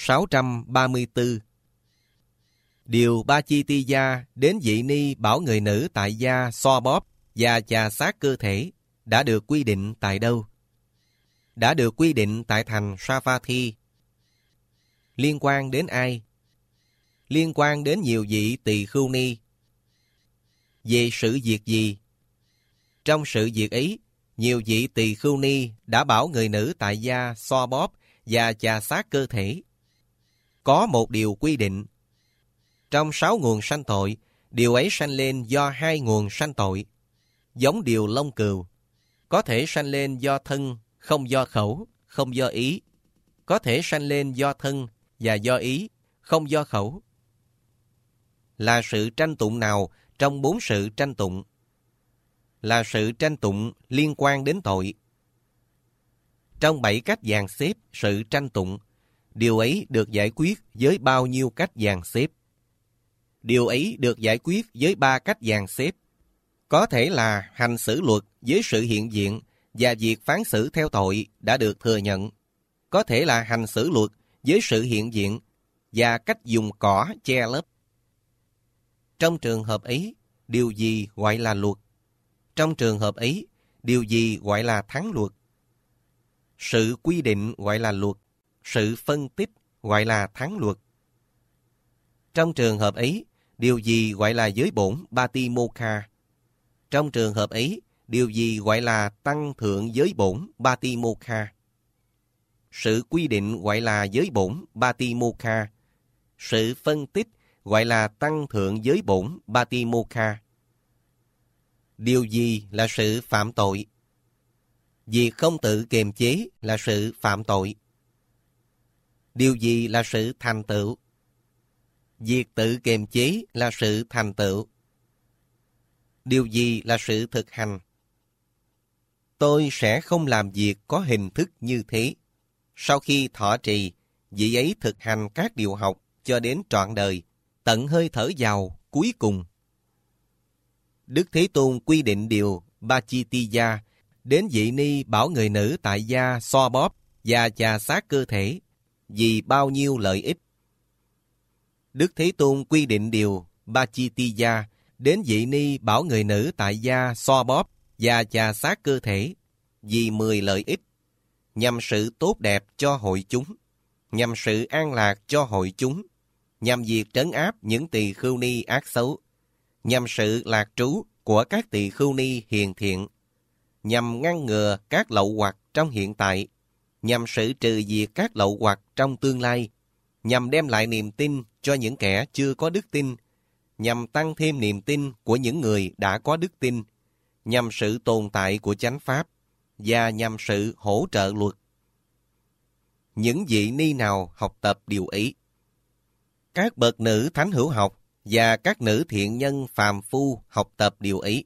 634. Điều Ba Chi Ti Gia đến vị ni bảo người nữ tại gia xoa bóp và chà sát cơ thể đã được quy định tại đâu? Đã được quy định tại thành Savatthi. Liên quan đến ai? Liên quan đến nhiều vị tỳ khưu ni. Về sự việc gì? Trong sự việc ấy, nhiều vị tỳ khưu ni đã bảo người nữ tại gia xoa bóp và chà sát cơ thể. Có một điều quy định. Trong 6 nguồn sanh tội, điều ấy sanh lên do 2 nguồn sanh tội. Giống điều lông cừu, có thể sanh lên do thân, không do khẩu, không do ý. Có thể sanh lên do thân và do ý, không do khẩu. Là sự tranh tụng nào trong 4 sự tranh tụng? Là sự tranh tụng liên quan đến tội. Trong 7 cách dàn xếp sự tranh tụng, điều ấy được giải quyết với bao nhiêu cách dàn xếp? Điều ấy được giải quyết với 3 cách dàn xếp. Có thể là hành xử luật với sự hiện diện và việc phán xử theo tội đã được thừa nhận. Có thể là hành xử luật với sự hiện diện và cách dùng cỏ che lấp. Trong trường hợp ấy, điều gì gọi là luật? Trong trường hợp ấy, điều gì gọi là thắng luật? Sự quy định gọi là luật, sự phân tích gọi là thắng luật. Trong trường hợp ấy, điều gì gọi là giới bổn Batimokha? Trong trường hợp ấy, điều gì gọi là tăng thượng giới bổn Batimokha? Sự quy định gọi là giới bổn Batimokha. Sự phân tích gọi là tăng thượng giới bổn Batimokha. Điều gì là sự phạm tội? Việc không tự kiềm chế là sự phạm tội. Điều gì là sự thành tựu? Việc tự kiềm chế là sự thành tựu. Điều gì là sự thực hành? Tôi sẽ không làm việc có hình thức như thế. Sau khi thọ trì, vị ấy thực hành các điều học cho đến trọn đời, tận hơi thở vào cuối cùng. Đức Thế Tôn quy định điều Ba Chi Ti Gia đến vị ni bảo người nữ tại gia xoa bóp và chà sát cơ thể vì bao nhiêu lợi ích. Đức Thế Tôn quy định điều Ba Chi Ti Gia đến vị ni bảo người nữ tại gia xoa bóp và chà sát cơ thể vì 10 lợi ích, nhằm sự tốt đẹp cho hội chúng, nhằm sự an lạc cho hội chúng, nhằm việc trấn áp những tỳ khưu ni ác xấu, nhằm sự lạc trú của các tỳ khưu ni hiền thiện, nhằm ngăn ngừa các lậu hoặc trong hiện tại, nhằm sự trừ diệt các lậu hoặc trong tương lai, nhằm đem lại niềm tin cho những kẻ chưa có đức tin, nhằm tăng thêm niềm tin của những người đã có đức tin, nhằm sự tồn tại của chánh pháp, và nhằm sự hỗ trợ luật. Những vị ni nào học tập điều ấy? Các bậc nữ thánh hữu học và các nữ thiện nhân phàm phu học tập điều ấy.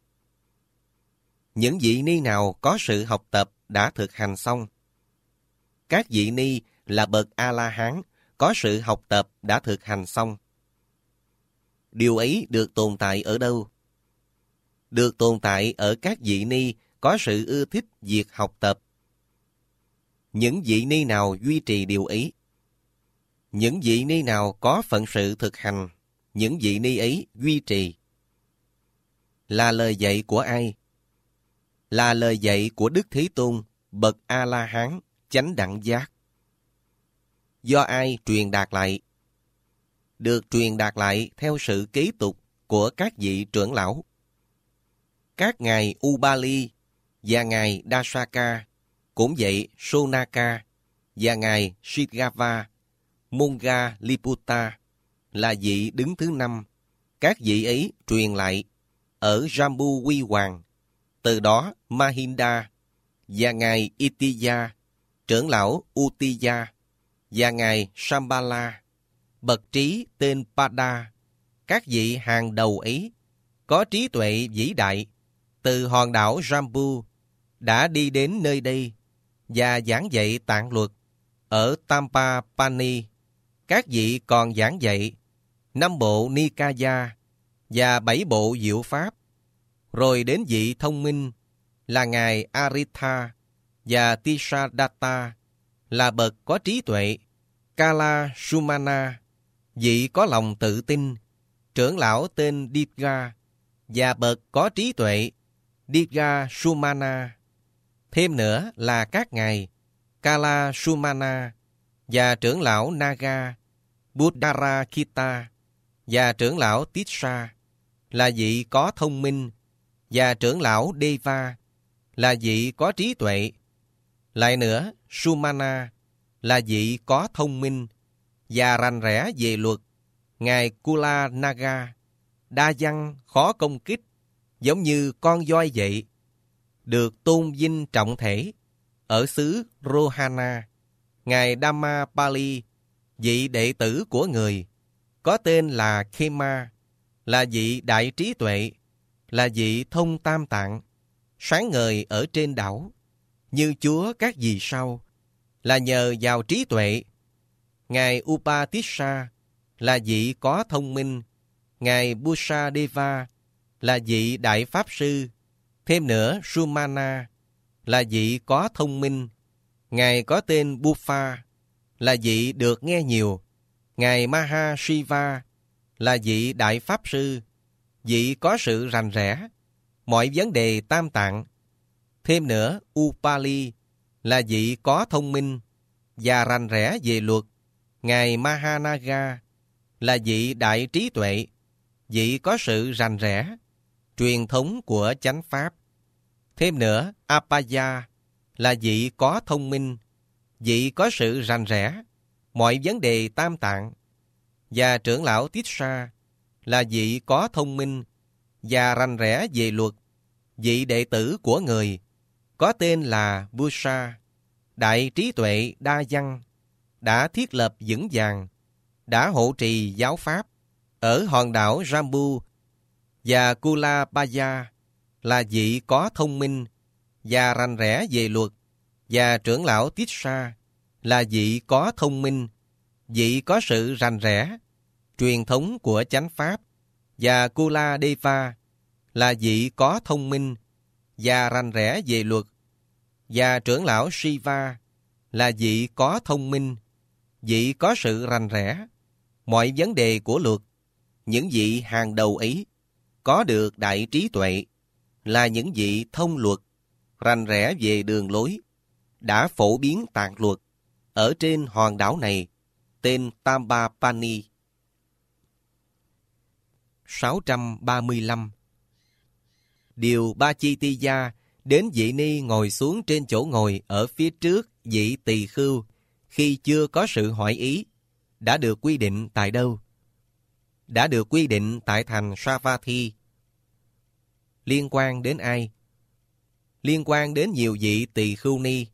Những vị ni nào có sự học tập đã thực hành xong? Các vị ni là bậc A-la-hán có sự học tập đã thực hành xong. Điều ấy được tồn tại ở đâu? Được tồn tại ở các vị ni có sự ưa thích việc học tập. Những vị ni nào duy trì điều ấy? Những vị ni nào có phận sự thực hành, những vị ni ấy duy trì. Là lời dạy của ai? Là lời dạy của Đức Thế Tôn, bậc A-la-hán, chánh đẳng giác. Do ai truyền đạt lại? Được truyền đạt lại theo sự kế tục của các vị trưởng lão. Các ngài Ubali và ngài Dasaka, cũng vậy Sonaka và ngài Shigava, Monga Liputta là vị đứng thứ 5. Các vị ấy truyền lại ở Jambu Quy Hoàng. Từ đó Mahinda và ngài Itiya, trưởng lão Utiya và ngài Shambhala, bậc trí tên Pada. Các vị hàng đầu ấy có trí tuệ vĩ đại từ hòn đảo Jambu đã đi đến nơi đây và giảng dạy tạng luật ở Tampapani. Các vị còn giảng dạy 5 bộ Nikaya và 7 bộ diệu pháp. Rồi đến vị thông minh là ngài Aritha và Tisadatta là bậc có trí tuệ Kala Sumana, vị có lòng tự tin, trưởng lão tên Dirgha, và bậc có trí tuệ, Dirgha Sumana. Thêm nữa là các ngài Kala Sumana và trưởng lão Naga, Buddharakita và trưởng lão Tissa là vị có thông minh, và trưởng lão Deva là vị có trí tuệ. Lại nữa, Sumana là vị có thông minh và rành rẽ về luật. Ngài Kula Naga, đa văn, khó công kích, giống như con voi vậy, được tôn vinh trọng thể. Ở xứ Rohana, Ngài Dhammapali, vị đệ tử của người, có tên là Khema, là vị đại trí tuệ, là vị thông tam tạng, sáng ngời ở trên đảo, như Chúa các vì sao, là nhờ vào trí tuệ. Ngài Upatissa là vị có thông minh. Ngài Busadeva là vị đại pháp sư. Thêm nữa, Sumana là vị có thông minh. Ngài có tên Buffa là vị được nghe nhiều. Ngài Mahashiva là vị đại pháp sư, vị có sự rành rẽ mọi vấn đề tam tạng. Thêm nữa, Upali là vị có thông minh và rành rẽ về luật. Ngài Mahanaga là vị đại trí tuệ, vị có sự rành rẽ truyền thống của chánh pháp. Thêm nữa, Apaya là vị có thông minh, vị có sự rành rẽ mọi vấn đề tam tạng. Và trưởng lão Tissa là vị có thông minh và rành rẽ về luật, vị đệ tử của người, có tên là Busa, đại trí tuệ đa văn, đã thiết lập vững vàng, đã hộ trì giáo pháp ở hòn đảo Jambu. Và Kulapaya là vị có thông minh và rành rẽ về luật. Và trưởng lão Tissa là vị có thông minh, vị có sự rành rẽ truyền thống của chánh pháp. Và Kuladeva là vị có thông minh và rành rẽ về luật. Và trưởng lão Shiva là vị có thông minh, vị có sự rành rẽ mọi vấn đề của luật. Những vị hàng đầu ấy có được đại trí tuệ, là những vị thông luật, rành rẽ về đường lối, đã phổ biến tạng luật ở trên hòn đảo này, tên Tambapani. 635. Điều Ba-chi-ti-gia đến vị ni ngồi xuống trên chỗ ngồi ở phía trước vị tỳ khưu khi chưa có sự hỏi ý, đã được quy định tại đâu? Đã được quy định tại thành Savatthi. Liên quan đến ai? Liên quan đến nhiều vị tỳ khưu ni.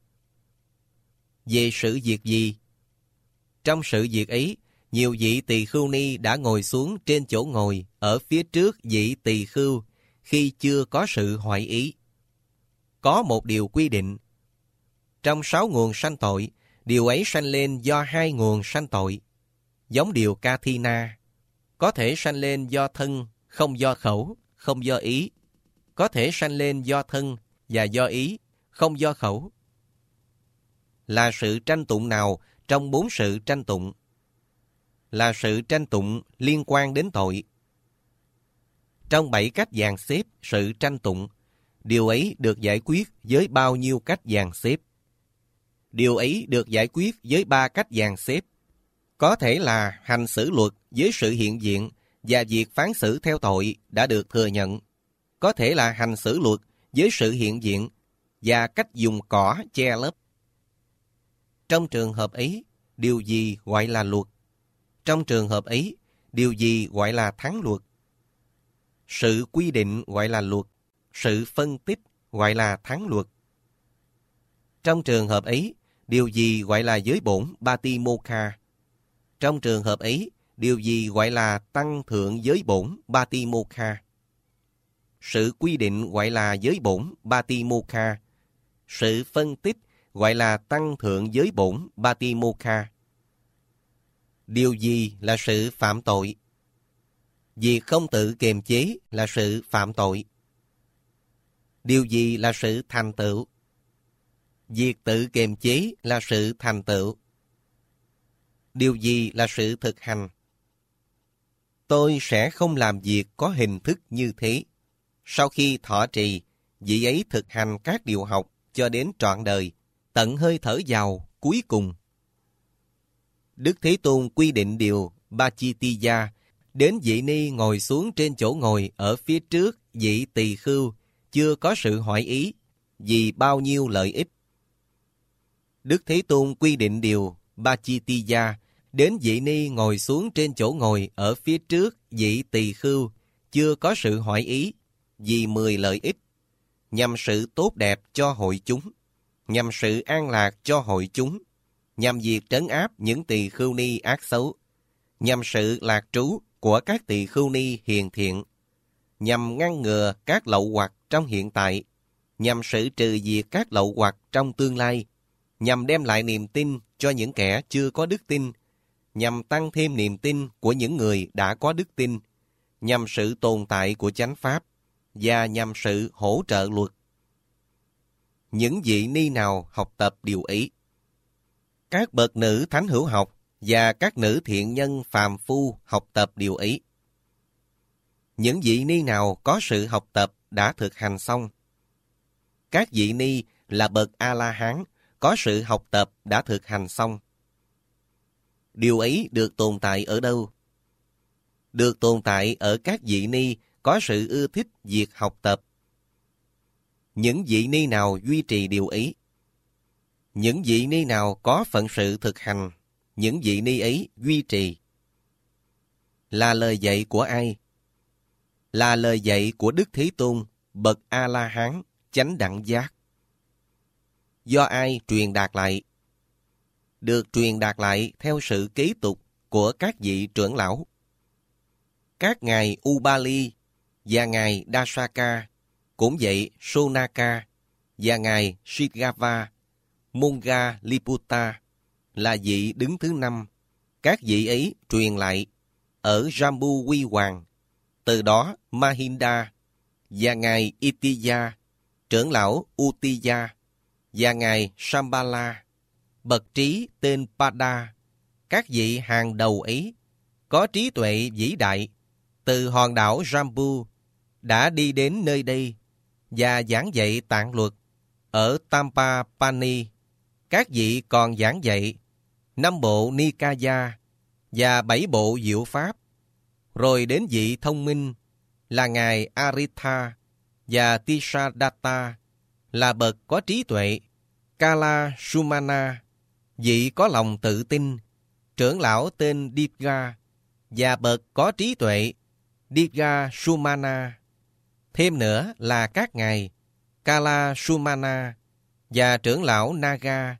Về sự việc gì? Trong sự việc ấy, nhiều vị tỳ khưu ni đã ngồi xuống trên chỗ ngồi ở phía trước vị tỳ khưu khi chưa có sự hỏi ý. Có một điều quy định. Trong 6 nguồn sanh tội, điều ấy sanh lên do 2 nguồn sanh tội. Giống điều Kathina, có thể sanh lên do thân, không do khẩu, không do ý. Có thể sanh lên do thân và do ý, không do khẩu. Là sự tranh tụng nào trong 4 sự tranh tụng? Là sự tranh tụng liên quan đến tội. Trong 7 cách dàn xếp sự tranh tụng, điều ấy được giải quyết với bao nhiêu cách dàn xếp? Điều ấy được giải quyết với 3 cách dàn xếp. Có thể là hành xử luật với sự hiện diện và việc phán xử theo tội đã được thừa nhận. Có thể là hành xử luật với sự hiện diện và cách dùng cỏ che lấp. Trong trường hợp ấy, điều gì gọi là luật? Trong trường hợp ấy, điều gì gọi là thắng luật? Sự quy định gọi là luật, sự phân tích gọi là thắng luật. Trong trường hợp ấy, điều gì gọi là giới bổn Patimokkha? Trong trường hợp ấy, điều gì gọi là tăng thượng giới bổn Patimokkha? Sự quy định gọi là giới bổn Patimokkha. Sự phân tích gọi là tăng thượng giới bổn Patimokkha. Điều gì là sự phạm tội? Việc không tự kiềm chế là sự phạm tội. Điều gì là sự thành tựu? Việc tự kiềm chế là sự thành tựu. điều gì là sự thực hành? Tôi sẽ không làm việc có hình thức như thế. Sau khi thọ trì, vị ấy thực hành các điều học cho đến trọn đời, tận hơi thở vào cuối cùng. Đức Thế Tôn quy định điều Bachitiya, đến vị ni ngồi xuống trên chỗ ngồi ở phía trước vị tỳ khưu, chưa có sự hỏi ý, vì bao nhiêu lợi ích. Đức Thế Tôn quy định điều Bachitiya, đến vị ni ngồi xuống trên chỗ ngồi ở phía trước vị tỳ khưu, chưa có sự hỏi ý, vì 10 lợi ích, nhằm sự tốt đẹp cho hội chúng, nhằm sự an lạc cho hội chúng, nhằm việc trấn áp những tỳ khưu ni ác xấu, nhằm sự lạc trú của các tỳ khưu ni hiền thiện, nhằm ngăn ngừa các lậu hoặc trong hiện tại, nhằm sự trừ diệt các lậu hoặc trong tương lai, nhằm đem lại niềm tin cho những kẻ chưa có đức tin, nhằm tăng thêm niềm tin của những người đã có đức tin, nhằm sự tồn tại của chánh pháp, và nhằm sự hỗ trợ luật. Những vị ni nào học tập điều ấy? Các bậc nữ thánh hữu học và các nữ thiện nhân phàm phu học tập điều ấy. Những vị ni nào có sự học tập đã thực hành xong? Các vị ni là bậc A-la-hán có sự học tập đã thực hành xong. Điều ấy được tồn tại ở đâu? Được tồn tại ở các vị ni có sự ưa thích việc học tập. Những vị ni nào duy trì điều ấy? Những vị ni nào có phận sự thực hành, những vị ni ấy duy trì. Là lời dạy của ai? Là lời dạy của Đức Thế Tôn, bậc A-la-hán, chánh đẳng giác. Do ai truyền đạt lại? Được truyền đạt lại theo sự kế tục của các vị trưởng lão. Các ngài Ubali và ngài Dasaka, cũng vậy Sonaka và ngài Shigava, Monga Liputta là vị đứng thứ 5. Các vị ấy truyền lại ở Jambu Quy Hoàng. Từ đó Mahinda và ngài Itiya, trưởng lão Utiya, và ngài Shambhala, bậc trí tên Pada, các vị hàng đầu ấy có trí tuệ vĩ đại, từ hòn đảo Jambu đã đi đến nơi đây và giảng dạy tạng luật. Ở Tampapani, các vị còn giảng dạy 5 bộ Nikaya và 7 bộ diệu pháp. Rồi đến vị thông minh là ngài Aritha và Tisadatta là bậc có trí tuệ, Kala Sumana, vị có lòng tự tin, trưởng lão tên Dipga và bậc có trí tuệ, Dipga Sumana. Thêm nữa là các ngài Kala Sumana và trưởng lão Naga,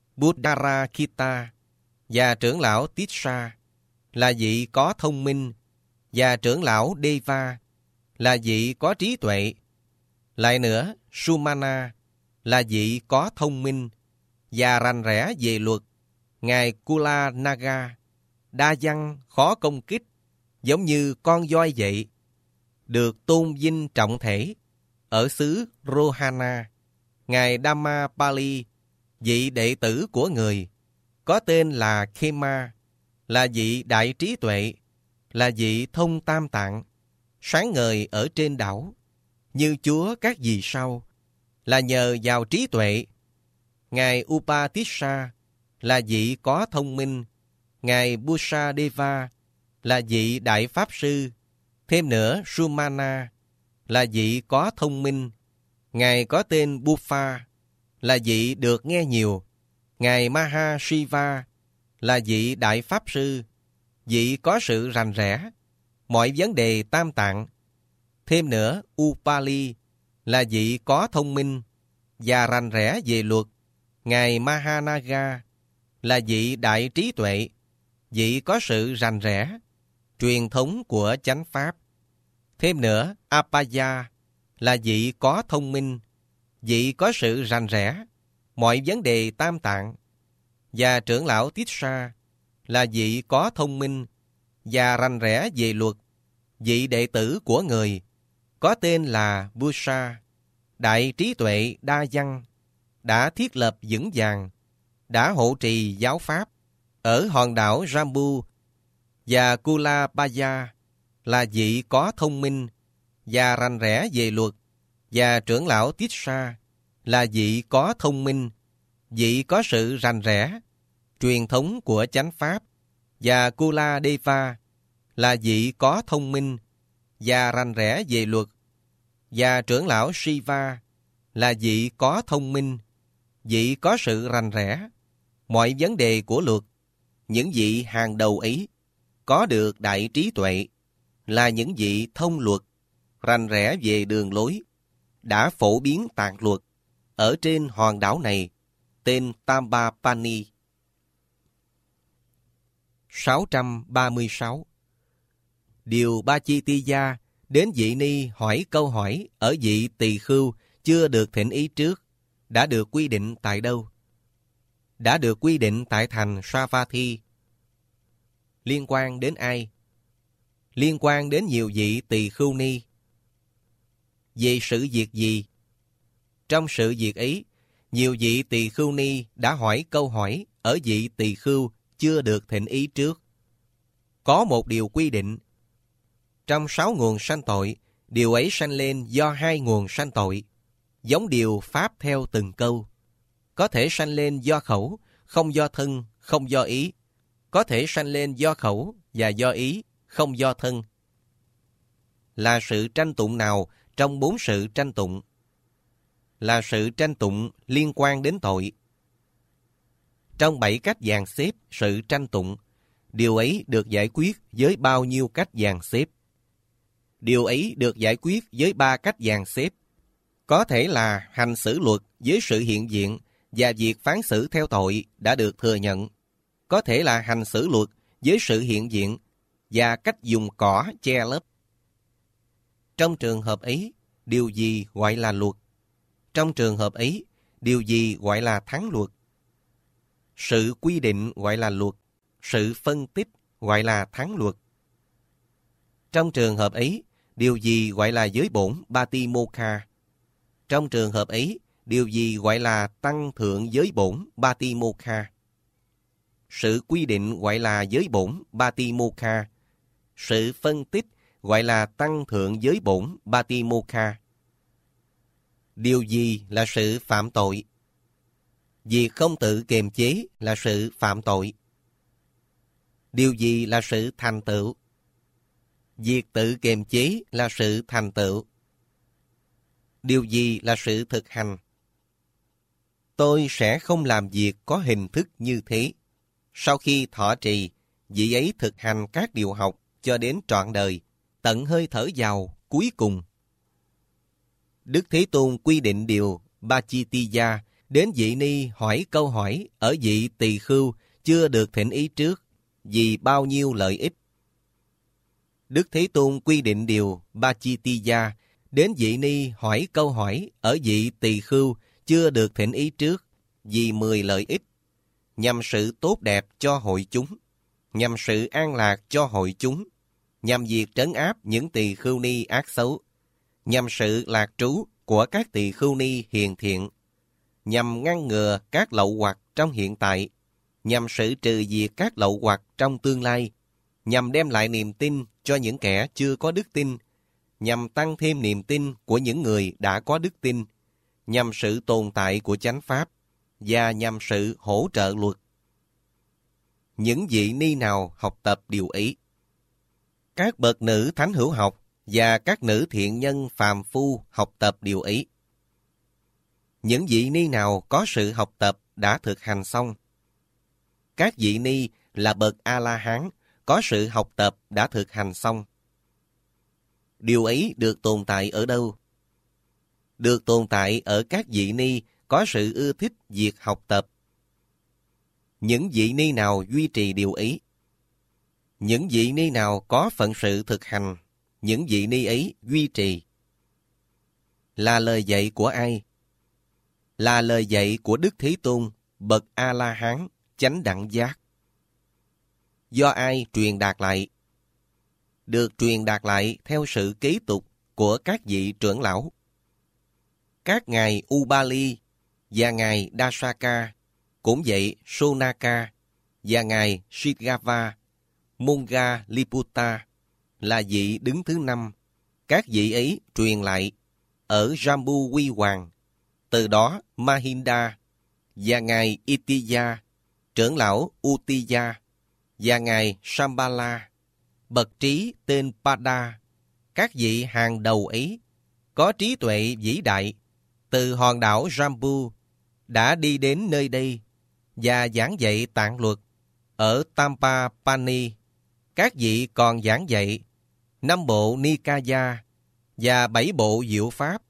Buddharakita và trưởng lão Tissa là vị có thông minh, và trưởng lão Deva là vị có trí tuệ. Lại nữa, Sumana là vị có thông minh và rành rẽ về luật. Ngài Kula Naga, đa văn khó công kích, giống như con voi vậy, được tôn vinh trọng thể. Ở xứ Rohana, ngài Dhammapali, vị đệ tử của người, có tên là Khema, là vị đại trí tuệ, là vị thông tam tạng, sáng ngời ở trên đảo, như Chúa các vì sao, là nhờ vào trí tuệ. Ngài Upatissa là vị có thông minh, ngài Busadeva là vị đại pháp sư. Thêm nữa, Sumana là vị có thông minh, ngài có tên Buffa là vị được nghe nhiều. Ngài Mahashiva là vị đại pháp sư, vị có sự rành rẽ mọi vấn đề tam tạng. Thêm nữa, Upali là vị có thông minh và rành rẽ về luật. Ngài Mahanaga là vị đại trí tuệ, vị có sự rành rẽ truyền thống của chánh pháp. Thêm nữa, Apaya là vị có thông minh, vị có sự rành rẽ mọi vấn đề tam tạng. Và trưởng lão Tissa là vị có thông minh và rành rẽ về luật, vị đệ tử của người, có tên là Busa, đại trí tuệ đa văn, đã thiết lập vững vàng, đã hộ trì giáo pháp, Ở hòn đảo Jambu và Kulabaya là vị có thông minh và rành rẽ về luật, và trưởng lão Tissa là vị có thông minh, vị có sự rành rẽ, truyền thống của chánh pháp, và Kuladeva là vị có thông minh và rành rẽ về luật, và trưởng lão Shiva là vị có thông minh, vị có sự rành rẽ, mọi vấn đề của luật. Những vị hàng đầu ấy có được đại trí tuệ, là những vị thông luật, rành rẽ về đường lối, đã phổ biến tạng luật ở trên hòn đảo này, tên Tambapani. 636. Điều Bachitiya đến vị ni hỏi câu hỏi ở vị tỳ khưu chưa được thỉnh ý trước, đã được quy định tại đâu? Đã được quy định tại thành Savatthi. Liên quan đến ai? Liên quan đến nhiều vị tỳ khưu ni. Về sự việc gì? Trong sự việc ấy, nhiều vị tỳ khưu ni đã hỏi câu hỏi ở vị tỳ khưu chưa được thỉnh ý trước. Có một điều quy định. Trong 6 nguồn sanh tội, điều ấy sanh lên do 2 nguồn sanh tội, giống điều Pháp theo từng câu. Có thể sanh lên do khẩu, không do thân, không do ý. Có thể sanh lên do khẩu và do ý, không do thân. Là sự tranh tụng nào trong 4 sự tranh tụng? Là sự tranh tụng liên quan đến tội. Trong 7 cách dàn xếp sự tranh tụng, điều ấy được giải quyết với bao nhiêu cách dàn xếp? Điều ấy được giải quyết với 3 cách dàn xếp. Có thể là hành xử luật với sự hiện diện và việc phán xử theo tội đã được thừa nhận. Có thể là hành xử luật với sự hiện diện và cách dùng cỏ che lấp. Trong trường hợp ấy, điều gì gọi là luật? Trong trường hợp ấy, điều gì gọi là thắng luật? Sự quy định gọi là luật, sự phân tích gọi là thắng luật. Trong trường hợp ấy, điều gì gọi là giới bổn Batimokha? Trong trường hợp ấy, điều gì gọi là tăng thượng giới bổn Batimokha? Sự quy định gọi là giới bổn Batimokha. Sự phân tích gọi là tăng thượng giới bổn Batimokha. Điều gì là sự phạm tội? Việc không tự kiềm chế là sự phạm tội. Điều gì là sự thành tựu? Việc tự kiềm chế là sự thành tựu. Điều gì là sự thực hành? Tôi sẽ không làm việc có hình thức như thế. Sau khi thọ trì, vị ấy thực hành các điều học cho đến trọn đời, tận hơi thở vào cuối cùng. Đức Thế Tôn quy định điều Bachitiya đến vị ni hỏi câu hỏi ở vị tỳ khưu chưa được thỉnh ý trước, vì bao nhiêu lợi ích. Đức Thế Tôn quy định điều Bachitiya đến vị ni hỏi câu hỏi ở vị tỳ khưu chưa được thỉnh ý trước, vì 10 lợi ích, nhằm sự tốt đẹp cho hội chúng, nhằm sự an lạc cho hội chúng, nhằm việc trấn áp những tỳ khưu ni ác xấu, nhằm sự lạc trú của các tỳ khưu ni hiền thiện, nhằm ngăn ngừa các lậu hoặc trong hiện tại, nhằm sự trừ diệt các lậu hoặc trong tương lai, nhằm đem lại niềm tin cho những kẻ chưa có đức tin, nhằm tăng thêm niềm tin của những người đã có đức tin, nhằm sự tồn tại của chánh pháp, và nhằm sự hỗ trợ luật. Những vị ni nào học tập điều ấy? Các bậc nữ thánh hữu học và các nữ thiện nhân phàm phu học tập điều ấy. Những vị ni nào có sự học tập đã thực hành xong? Các vị ni là bậc A-la-hán có sự học tập đã thực hành xong. Điều ấy được tồn tại ở đâu? Được tồn tại ở các vị ni có sự ưa thích việc học tập. Những vị ni nào duy trì điều ấy? Những vị ni nào có phận sự thực hành, những vị ni ấy duy trì. Là lời dạy của ai? Là lời dạy của Đức Thế Tôn, bậc A-la-hán, chánh đẳng giác. Do ai truyền đạt lại? Được truyền đạt lại theo sự kế tục của các vị trưởng lão. Các ngài Ubali và ngài Dasaka, cũng vậy Sonaka, và ngài Shigava Mongaliputa là vị đứng thứ 5. Các vị ấy truyền lại ở Jambu Quy Hoàng. Từ đó Mahinda và ngài Itiya, trưởng lão Utiya, và ngài Shambhala, bậc trí tên Pada, các vị hàng đầu ấy có trí tuệ vĩ đại từ hòn đảo Jambu đã đi đến nơi đây và giảng dạy tạng luật. Ở Tampapani, các vị còn giảng dạy 5 bộ Nikaya và 7 bộ diệu pháp.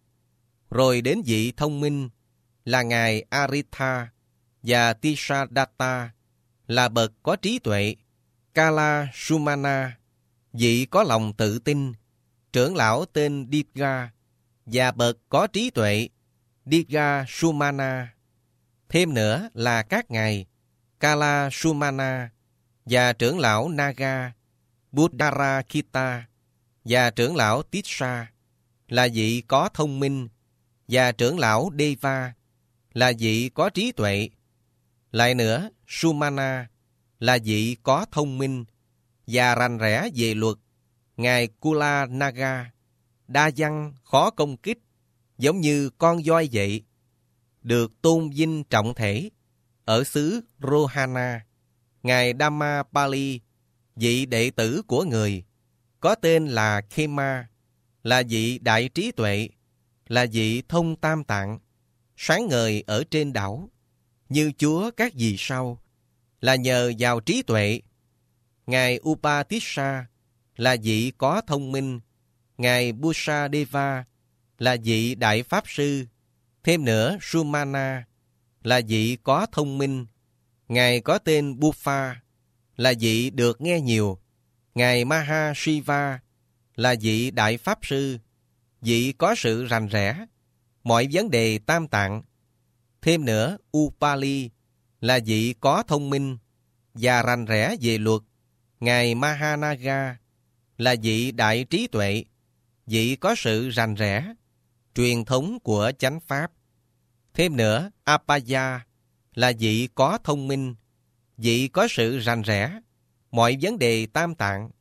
Rồi đến vị thông minh là ngài Aritha và Tisadatta là bậc có trí tuệ. Kala Sumana, vị có lòng tự tin, trưởng lão tên Dipga và bậc có trí tuệ Dipga Sumana. Thêm nữa là các ngài Kala Sumana và trưởng lão Naga Buddharakita và trưởng lão Tissa là vị có thông minh, và trưởng lão Deva là vị có trí tuệ. Lại nữa, Sumana là vị có thông minh và rành rẽ về luật. Ngài Kula Naga đa văn khó công kích, giống như con voi vậy, được tôn vinh trọng thể. Ở xứ Rohana, ngài Dhammapali, vị đệ tử của người, có tên là Khema, là vị đại trí tuệ, là vị thông tam tạng, sáng ngời ở trên đảo, như chúa các vì sao, là nhờ vào trí tuệ. Ngài Upatissa là vị có thông minh. Ngài Busadeva là vị đại pháp sư. Thêm nữa, Sumana là vị có thông minh. Ngài có tên Buffa là vị được nghe nhiều. Ngài Mahashiva là vị đại pháp sư, vị có sự rành rẽ mọi vấn đề tam tạng. Thêm nữa, Upali là vị có thông minh và rành rẽ về luật. Ngài Mahanaga là vị đại trí tuệ, vị có sự rành rẽ truyền thống của chánh pháp. Thêm nữa, Apaya là vị có thông minh, vị có sự rành rẽ mọi vấn đề tam tạng.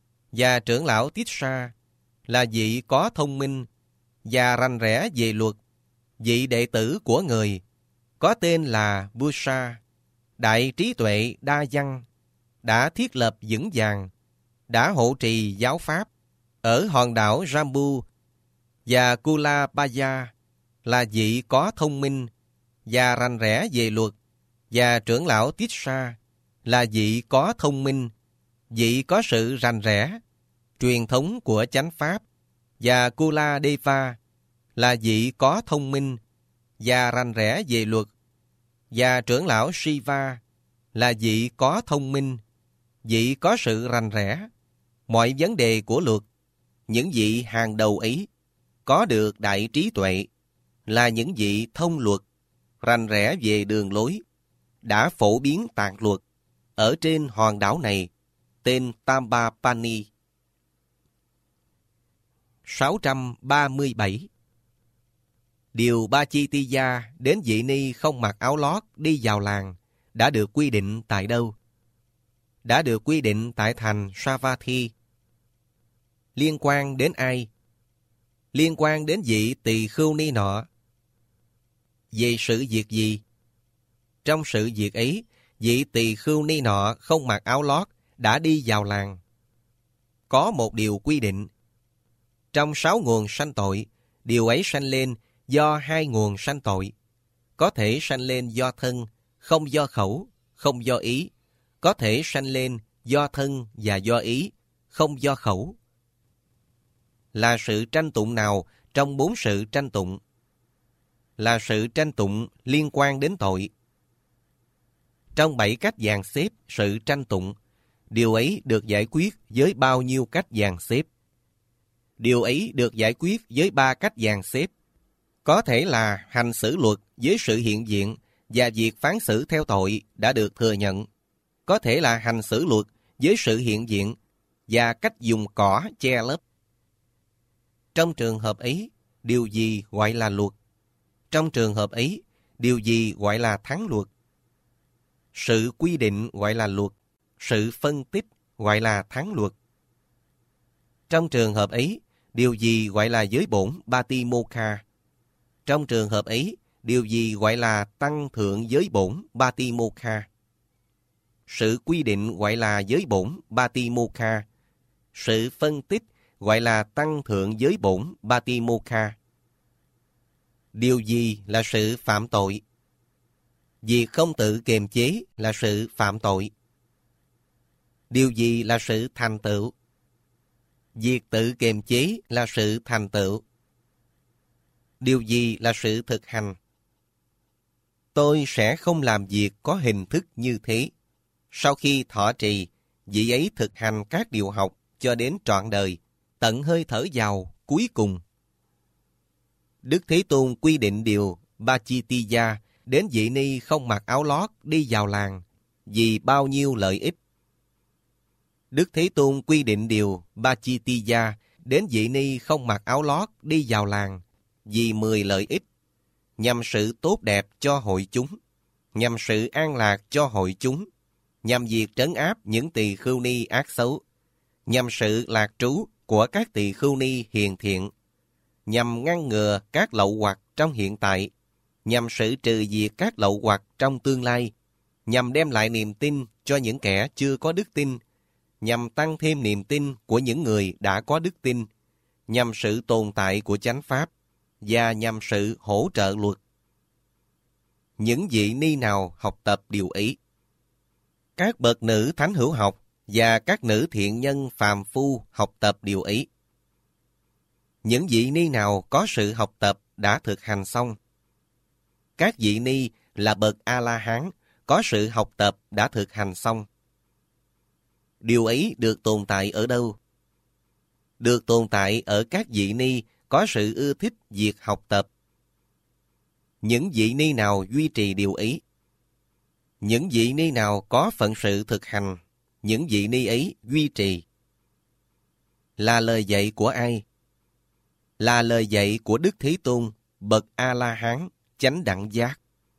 Và trưởng lão Tissa là vị có thông minh và rành rẽ về luật, vị đệ tử của người, có tên là Busa, đại trí tuệ đa văn, đã thiết lập vững vàng, đã hộ trì giáo pháp ở hòn đảo Jambu. Và Kulabaya là vị có thông minh và rành rẽ về luật, và trưởng lão Tissa là vị có thông minh, vị có sự rành rẽ truyền thống của chánh pháp. Và Kuladeva là vị có thông minh và rành rẽ về luật, và trưởng lão Shiva là vị có thông minh, vị có sự rành rẽ mọi vấn đề của luật. Những vị hàng đầu ấy có được đại trí tuệ, là những vị thông luật, rành rẽ về đường lối, đã phổ biến tạng luật ở trên hòn đảo này tên Tampapani. 637. Điều Ba-chi-ti-gia đến vị ni không mặc áo lót đi vào làng đã được quy định tại đâu? Đã được quy định tại thành Savatthi. Liên quan đến ai? Liên quan đến vị tỳ khưu ni nọ. Về sự việc gì? Trong sự việc ấy, vị tỳ khưu ni nọ không mặc áo lót đã đi vào làng. Có một điều quy định. Trong 6 nguồn sanh tội, điều ấy sanh lên do 2 nguồn sanh tội. Có thể sanh lên do thân, không do khẩu, không do ý. Có thể sanh lên do thân và do ý, không do khẩu. Là sự tranh tụng nào trong 4 sự tranh tụng? Là sự tranh tụng liên quan đến tội. Trong 7 cách dàn xếp sự tranh tụng, điều ấy được giải quyết với bao nhiêu cách dàn xếp? Điều ấy được giải quyết với 3 cách dàn xếp. Có thể là hành xử luật với sự hiện diện và việc phán xử theo tội đã được thừa nhận. Có thể là hành xử luật với sự hiện diện và cách dùng cỏ che lấp. Trong trường hợp ấy, điều gì gọi là luật? Trong trường hợp ấy, điều gì gọi là thắng luật? Sự quy định gọi là luật, sự phân tích gọi là thắng luật. Trong trường hợp ấy, điều gì gọi là giới bổn Patimokkha? Trong trường hợp ấy, điều gì gọi là tăng thượng giới bổn Patimokkha? Sự quy định gọi là giới bổn Patimokkha. Sự phân tích gọi là tăng thượng giới bổn Patimokkha. Điều gì là sự phạm tội? Việc không tự kiềm chế là sự phạm tội. Điều gì là sự thành tựu? Việc tự kiềm chế là sự thành tựu. Điều gì là sự thực hành? Tôi sẽ không làm việc có hình thức như thế. Sau khi thọ trì, vị ấy thực hành các điều học cho đến trọn đời, tận hơi thở vào cuối cùng. Đức Thế Tôn quy định điều Pachitiya đến vị ni không mặc áo lót đi vào làng vì bao nhiêu lợi ích. Đức Thế Tôn quy định điều Pachitiya đến vị ni không mặc áo lót đi vào làng vì 10 lợi ích, nhằm sự tốt đẹp cho hội chúng, nhằm sự an lạc cho hội chúng, nhằm việc trấn áp những tỳ khưu ni ác xấu, nhằm sự lạc trú của các tỳ khưu ni hiền thiện, nhằm ngăn ngừa các lậu hoặc trong hiện tại, nhằm sự trừ diệt các lậu hoặc trong tương lai, nhằm đem lại niềm tin cho những kẻ chưa có đức tin, nhằm tăng thêm niềm tin của những người đã có đức tin, nhằm sự tồn tại của chánh pháp, và nhằm sự hỗ trợ luật. Những vị ni nào học tập điều ấy? Các bậc nữ thánh hữu học và các nữ thiện nhân phàm phu học tập điều ấy. Những vị ni nào có sự học tập đã thực hành xong? Các vị ni là bậc A-la-hán có sự học tập đã thực hành xong. Điều ấy được tồn tại ở đâu? Được tồn tại ở các vị ni có sự ưa thích việc học tập. Những vị ni nào duy trì điều ấy? Những vị ni nào có phận sự thực hành, những vị ni ấy duy trì. Là lời dạy của ai? Là lời dạy của Đức Thế Tôn, bậc A-la-hán, chánh đẳng giác.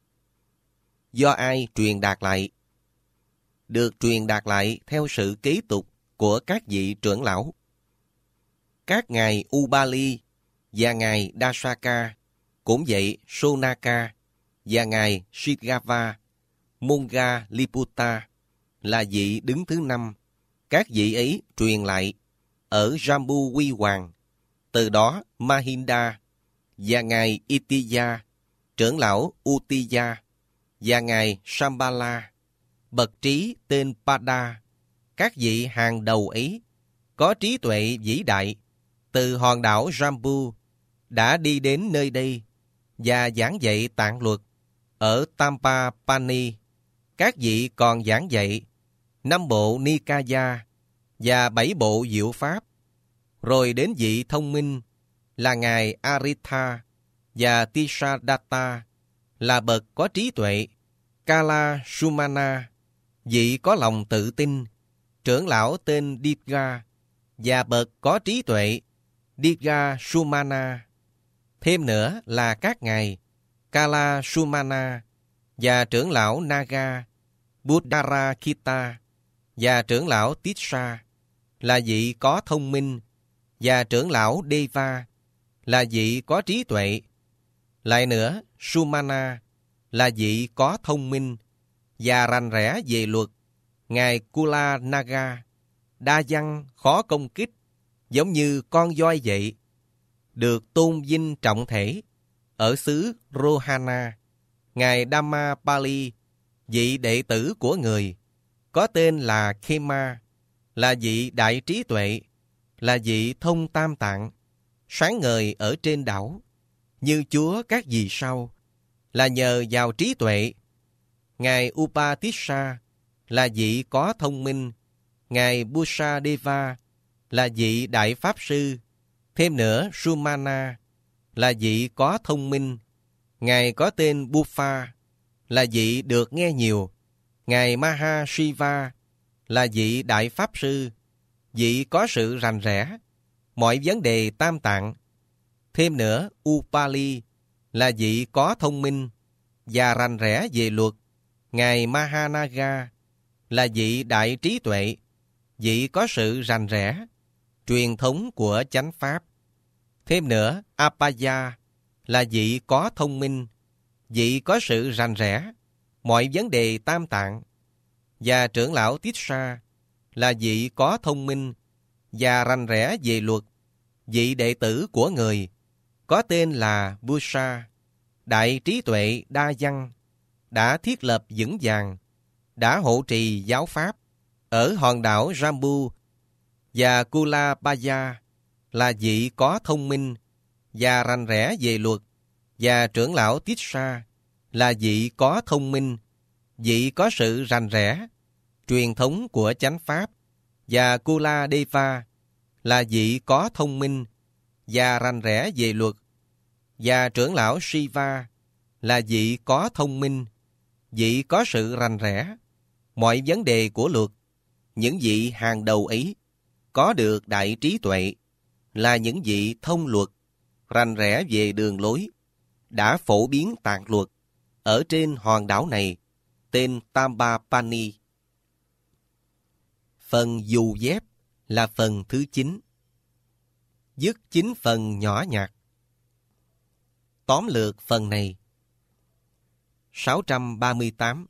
Do ai truyền đạt lại? Được truyền đạt lại theo sự kế tục của các vị trưởng lão. Các ngài Ubali và ngài Dasaka, cũng vậy Sonaka và ngài Shigava, Monga Liputta là vị đứng thứ 5. Các vị ấy truyền lại ở Jambu Quy Hoàng. Từ đó Mahinda và ngài Itiya, trưởng lão Utiya và ngài Shambhala, bậc trí tên Pada. Các vị hàng đầu ấy có trí tuệ vĩ đại từ hòn đảo Jambu đã đi đến nơi đây và giảng dạy tạng luật ở Tampapani. Các vị còn giảng dạy 5 bộ Nikaya và 7 bộ diệu pháp. Rồi đến vị thông minh là ngài Aritha và Tisadatta là bậc có trí tuệ. Kala Sumana, vị có lòng tự tin, trưởng lão tên Dipga và bậc có trí tuệ Dipga Sumana. Thêm nữa là các ngài Kala Sumana và trưởng lão Naga Buddharakita và trưởng lão Tissa là vị có thông minh, và trưởng lão Deva là vị có trí tuệ. Lại nữa, Sumana là vị có thông minh và rành rẽ về luật. Ngài Kula Naga đa văn khó công kích, giống như con voi vậy, được tôn vinh trọng thể ở xứ Rohana. Ngài Dhammapali, vị đệ tử của người, có tên là Khema, là vị đại trí tuệ, là vị thông tam tạng, sáng ngời ở trên đảo, như Chúa các vì sao, là nhờ vào trí tuệ. Ngài Upatissa là vị có thông minh. Ngài Busadeva là vị đại pháp sư. Thêm nữa, Sumana là vị có thông minh. Ngài có tên Buffa là vị được nghe nhiều. Ngài Mahashiva là vị đại pháp sư, vị có sự rành rẽ mọi vấn đề tam tạng. Thêm nữa, Upali là vị có thông minh và rành rẽ về luật. Ngài Mahanaga là vị đại trí tuệ, vị có sự rành rẽ, truyền thống của chánh pháp. Thêm nữa, Apaya là vị có thông minh, vị có sự rành rẽ, mọi vấn đề tam tạng. Và trưởng lão Tissa là vị có thông minh và rành rẽ về luật, vị đệ tử của người, có tên là Busa, đại trí tuệ đa văn, đã thiết lập vững vàng, đã hộ trì giáo pháp ở hòn đảo Jambu. Và Kulabaya là vị có thông minh và rành rẽ về luật, và trưởng lão Tissa là vị có thông minh, vị có sự rành rẽ, truyền thống của chánh pháp. Và Kuladeva là vị có thông minh và rành rẽ về luật, và trưởng lão Shiva là vị có thông minh, vị có sự rành rẽ, mọi vấn đề của luật. Những vị hàng đầu ấy có được đại trí tuệ, là những vị thông luật, rành rẽ về đường lối, đã phổ biến tạng luật ở trên hòn đảo này, tên Tambapani. Phần dù dép là phần thứ 9. Dứt 9 phần nhỏ nhặt. Tóm lược phần này. 638.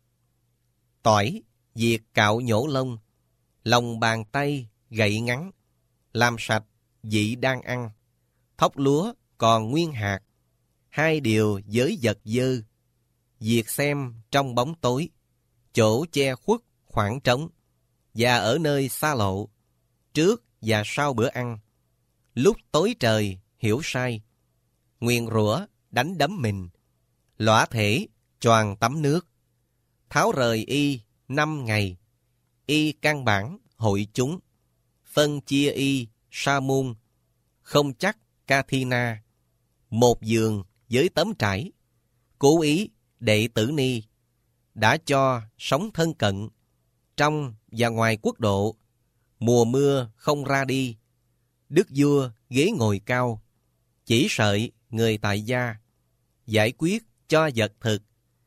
Tỏi, việc cạo nhổ lông, lòng bàn tay gậy ngắn, làm sạch vị đang ăn, thóc lúa còn nguyên hạt, hai điều với vật dơ, việc xem trong bóng tối, chỗ che khuất khoảng trống, và ở nơi xa lộ, trước và sau bữa ăn, lúc tối trời hiểu sai, nguyền rủa đánh đấm mình, lõa thể choàng tắm nước, tháo rời y 5 ngày, y căn bản hội chúng, phân chia y sa môn, không chắc Kathina, một giường với tấm trải, cố ý đệ tử ni, đã cho sống thân cận, trong và ngoài quốc độ, mùa mưa không ra đi, đức vua ghế ngồi cao, chỉ sợi người tại gia, giải quyết cho vật thực,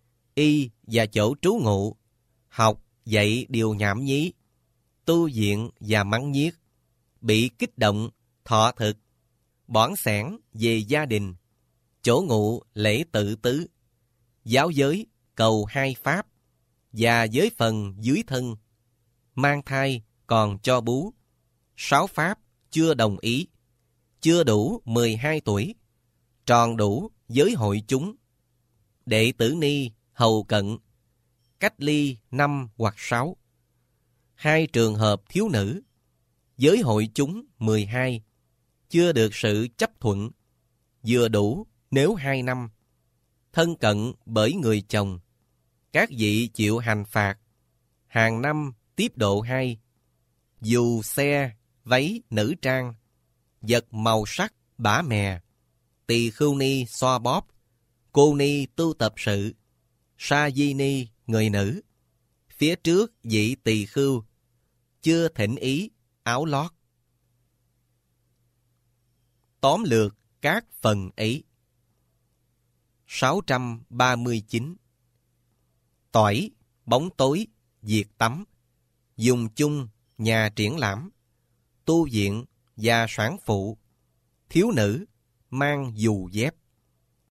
y và chỗ trú ngụ, học dạy điều nhảm nhí, tu viện và mắng nhiếc, bị kích động, thọ thực, bỏn sẻn về gia đình, chỗ ngụ lễ tự tứ, giáo giới cầu 2 pháp, và giới phần dưới thân, mang thai còn cho bú, 6 pháp chưa đồng ý, chưa đủ 12 tuổi, tròn đủ giới hội chúng, đệ tử ni hầu cận, cách ly 5 hoặc 6, 2 trường hợp thiếu nữ, giới hội chúng 12, chưa được sự chấp thuận, vừa đủ nếu 2 năm, thân cận bởi người chồng, các vị chịu hành phạt, hàng năm tiếp độ 2, dù xe, váy nữ trang, vật màu sắc bả mè, tỳ khưu ni xoa bóp, cô ni tu tập sự, sa di ni người nữ, phía trước vị tỳ khưu, chưa thỉnh ý áo lót. Tóm lược các phần ấy. 639. Tỏi, bóng tối, việc tắm, dùng chung, nhà triển lãm, tu viện và sản phụ, thiếu nữ, mang dù dép.